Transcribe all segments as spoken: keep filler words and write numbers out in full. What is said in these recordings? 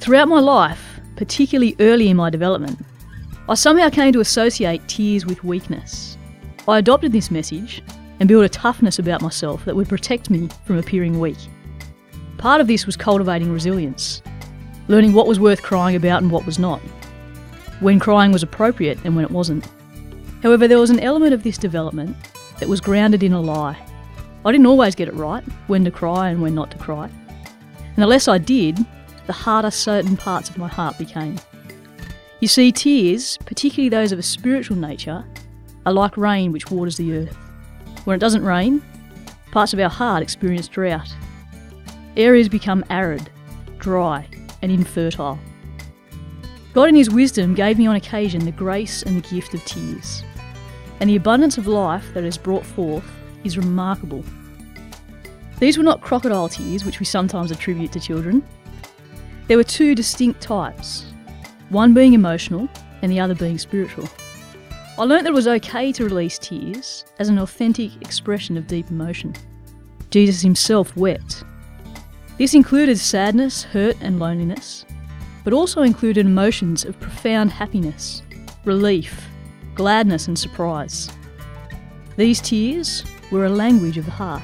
Throughout my life, particularly early in my development, I somehow came to associate tears with weakness. I adopted this message and built a toughness about myself that would protect me from appearing weak. Part of this was cultivating resilience, learning what was worth crying about and what was not, when crying was appropriate and when it wasn't. However, there was an element of this development that was grounded in a lie. I didn't always get it right, when to cry and when not to cry. And the less I did, the harder certain parts of my heart became. You see, tears, particularly those of a spiritual nature, are like rain which waters the earth. When it doesn't rain, parts of our heart experience drought. Areas become arid, dry, and infertile. God in His wisdom gave me on occasion the grace and the gift of tears. And the abundance of life that it has brought forth is remarkable. These were not crocodile tears, which we sometimes attribute to children. There were two distinct types, one being emotional and the other being spiritual. I learnt that it was okay to release tears as an authentic expression of deep emotion. Jesus Himself wept. This included sadness, hurt and loneliness, but also included emotions of profound happiness, relief, gladness and surprise. These tears were a language of the heart.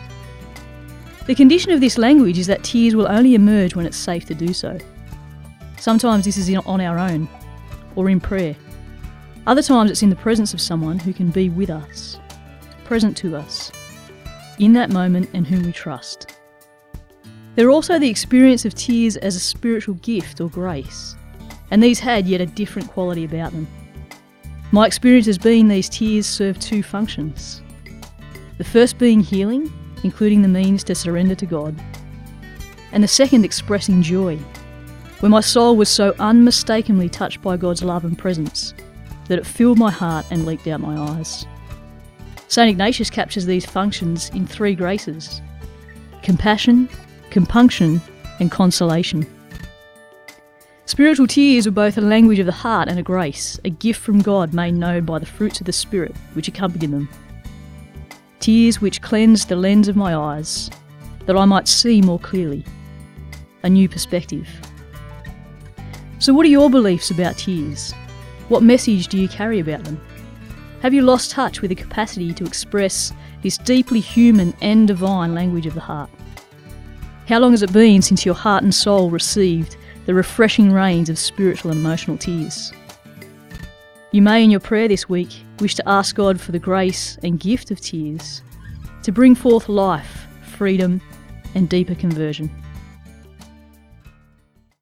The condition of this language is that tears will only emerge when it's safe to do so. Sometimes this is on our own, or in prayer. Other times it's in the presence of someone who can be with us, present to us, in that moment and whom we trust. There are also the experience of tears as a spiritual gift or grace, and these had yet a different quality about them. My experience has been these tears serve two functions. The first being healing, including the means to surrender to God, and the second expressing joy, where my soul was so unmistakably touched by God's love and presence that it filled my heart and leaked out my eyes. Saint Ignatius captures these functions in three graces: compassion, compunction, and consolation. Spiritual tears were both a language of the heart and a grace, a gift from God made known by the fruits of the Spirit which accompanied them. Tears which cleansed the lens of my eyes, that I might see more clearly. A new perspective. So what are your beliefs about tears? What message do you carry about them? Have you lost touch with the capacity to express this deeply human and divine language of the heart? How long has it been since your heart and soul received the refreshing rains of spiritual and emotional tears? You may in your prayer this week wish to ask God for the grace and gift of tears to bring forth life, freedom, and deeper conversion.